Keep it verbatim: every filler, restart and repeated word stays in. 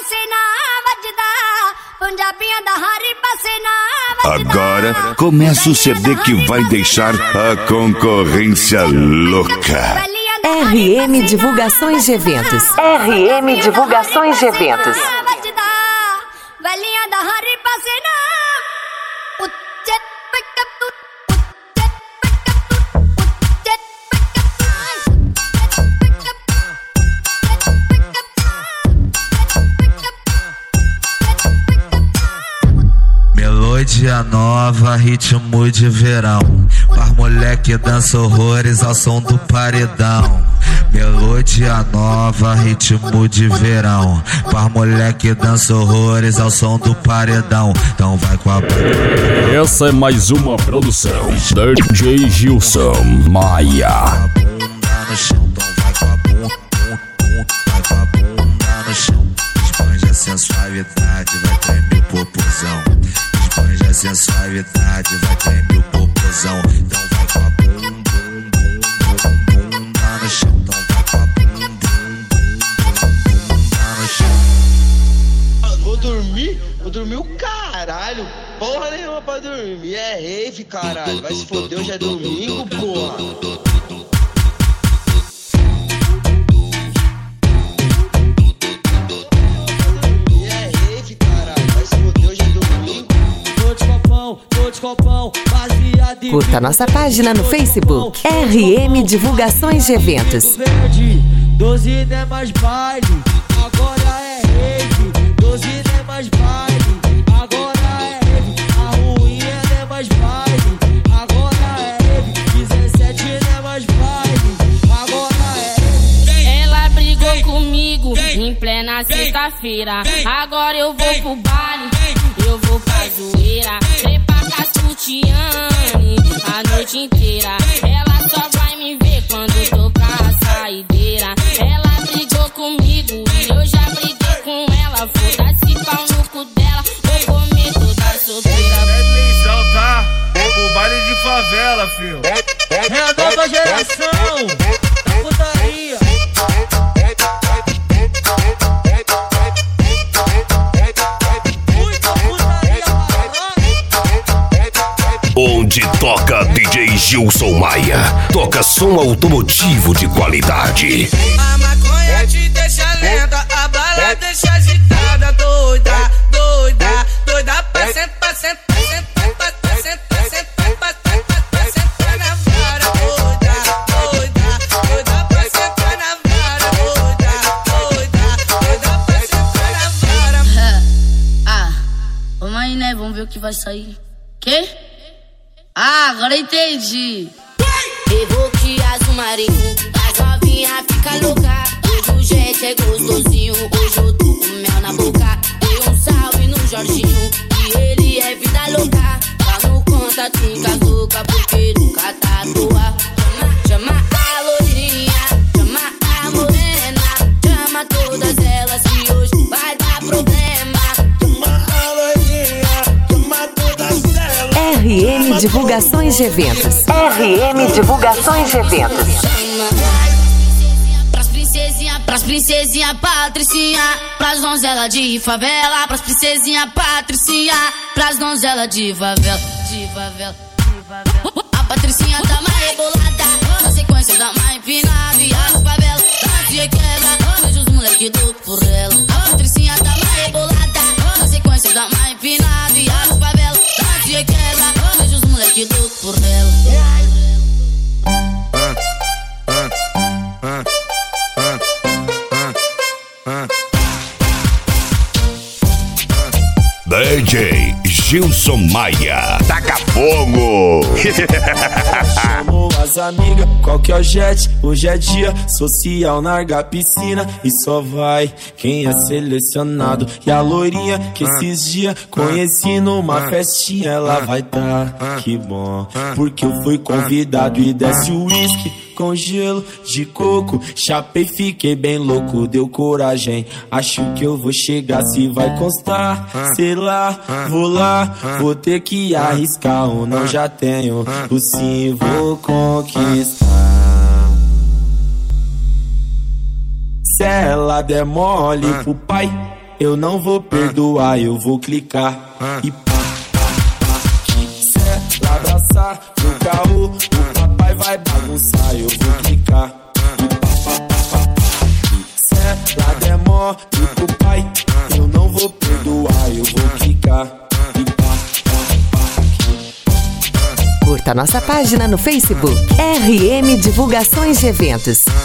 Agora começa o C D que vai deixar a concorrência louca. R M Divulgações de Eventos. R M Divulgações de Eventos. Melodia nova, ritmo de verão. Par moleque dança horrores ao som do paredão. Melodia nova, ritmo de verão. Par moleque dança horrores ao som do paredão. Então vai com a bunda. Essa é mais uma produção D J Gilson Maia. No chão, então vai com a bunda, vai com a bunda no chão. Espanja a sensualidade, vai tremer o popozão. Espanja a sensualidade, vai tremer o popozão. Então vai com a bunda, bum, bum, bum, bunda no chão. Então vai com a bunda, bum, bum, bunda no chão. Vou dormir? Vou dormir o caralho. Porra nenhuma pra dormir. É rave, caralho. Vai se foder, hoje é domingo, porra. Curta nossa página no Facebook, R M Divulgações de Eventos. doze não é mais baile, agora é rave. doze não é mais baile, agora é rave. A ruinha não é mais baile, agora é rave. dezessete não é mais baile, agora é rave. Ela brigou comigo em plena sexta-feira. Agora eu vou pro baile, eu vou pra zoeira. Sutiane a noite inteira. Ela só vai me ver quando tocar a saideira. Ela brigou comigo e eu já briguei com ela. Foda-se pau no cu dela, vou comer toda solteira. Presta atenção, tá? O baile de favela, filho. É a nova geração da putaria. Onde toca D J Gilson Maia, toca som automotivo de qualidade. A maconha te deixa lenta, a bala deixa agitada, doida, doida, doida pra sentar, sentar, sentar, pra sentar, sentar, pra sentar, pra sentar na vara, doida, doida, doida pra sentar na vara, doida, doida, doida pra sentar na vara. Ah, vamos aí, né? Vamos ver o que vai sair. Quê? Ah, agora entendi. Evoque azul marinho, as novinha fica louca. Hoje o gente é gostosinho, hoje eu tô com mel na boca. Dei um salve no Jorginho, que ele é vida louca. Tá no conta, fica louca, porque nunca tá à toa. Chama, chama a loirinha, chama a morena, chama todas elas que hoje vai dar problema. Chama a loirinha, chama todas elas. R M Divulgações de Eventos. R M Divulgações de Eventos. Pras princesinha, pras princesinha patricinha, pras donzela de favela, pras princesinha patricinha, pras donzela de favela, de favela, de favela. A patricinha tá mais rebolada, na sequência da mais empinada e as favela, dança e quebra, vejo os moleque louco por ela. A patricinha tá mais rebolada, na sequência da mais empinada e as favela, dança e quebra, vejo os moleque louco por ela. D J Gilson Maia, taca fogo! Chamou as amigas, qual que é o jet? Hoje é dia social, larga a piscina e só vai quem é selecionado. E a loirinha que esses dias conheci numa festinha, ela vai tá, que bom, porque eu fui convidado e desce o uísque com gelo de coco. Chapei, fiquei bem louco, deu coragem. Acho que eu vou chegar, se vai constar, sei lá, vou lá, vou ter que arriscar ou não, já tenho o sim, vou conquistar. Se ela der mole pro pai, eu não vou perdoar, eu vou clicar e pá, pá, pá. Se ela abraçar no carro, o papai vai bagunçar, eu vou clicar e pá, pá, pá, pá, pá. Se ela der mole pro pai, eu não vou perdoar, eu vou clicar e pá, pá, pá. Curta nossa página no Facebook R M Divulgações de Eventos.